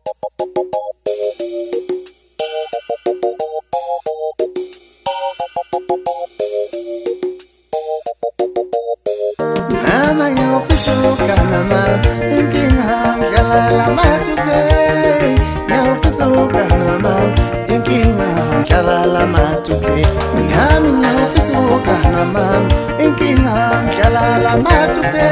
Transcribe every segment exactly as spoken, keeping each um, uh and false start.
Mama yofisuka nama inkinga ngihlala mathuke yofisuka nama inkinga ngihlala mathuke nami yofisuka nama inkinga ngihlala mathuke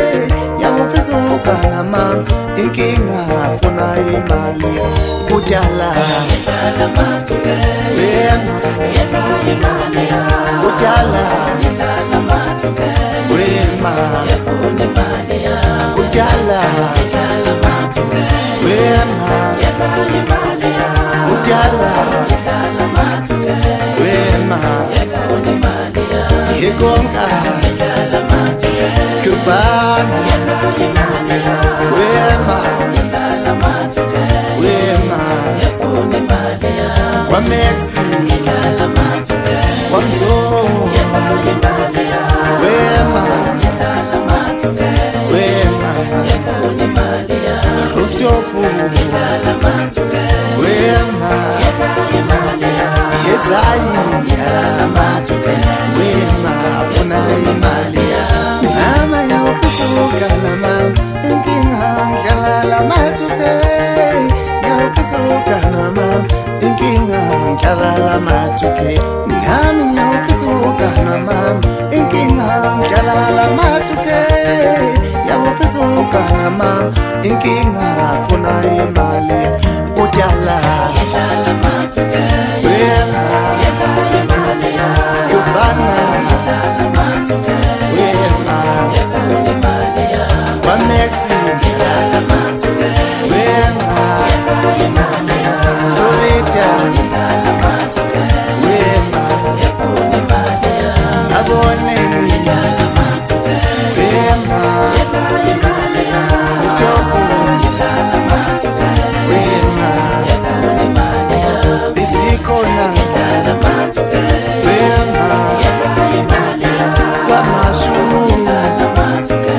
yofisuka nama inkinga funa imali kudala ngihlala mathuke wena ngihlala imali kudala ngihlala mathuke wema yafuna imali yakho kudala ngihlala mathuke wema yafuna imali yakho kudala ngihlala mathuke wema yafuna imali yakho yikonka ngihlala mathuke kubana yafuna imali yakho wema ngihlala mathuke wema yafuna imali yakho kwamexi ngihlala mathuke kwamzo yafuna imali yakho wema ngihlala mathuke wema yafuna imali yakho rushopu ngihlala mathuke wema yafuna imali yakho yezayi ngihlala mathuke wema afuna imali yakho mama yofisuka nama inkinga ngihlala mathuke yofisuka nama inkinga ngihlala mathuke nami yofisuka nama inkinga ngihlala mathuke yofisuka nama inkinga funa imali kudala ngihlala mathuke wema yafuna imali yakho kubana ngihlala mathuke wema yafuna imali yakho kwamexi ngihlala mathuke wema yafuna imali yakho zorita ngihlala mathuke wema yafuna imali yakho abone ngihlala mathuke wema yafuna imali yakho chopo ngihlala mathuke wema yafuna imali yakho bisikona ngihlala mathuke wema yafuna imali yakho kwamashuru ngihlala mathuke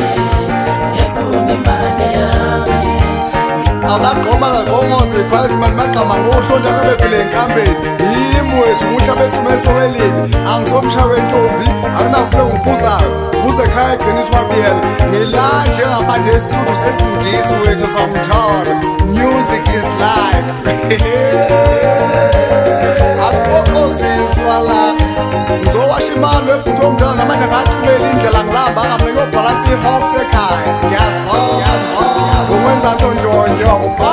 yafuna imali yakho abaqoma laqomoze kwathi manje maqama ngohlonda kabe phile enkambeni yimi wethu umuhla besumeso welini angizomsha wentombi akunamfule ngiphuzayo kuze ekhaya egcina ithwabiyela ngila njengamanje esitudio sesingisi wethu samthara music is life akokoziswa la ngizowasha imali webhuti omdala namanje ngacubela indlela ngilamba angamele obhalansi ihawks ekhaya ngiyazona ukwenza ntonjonjo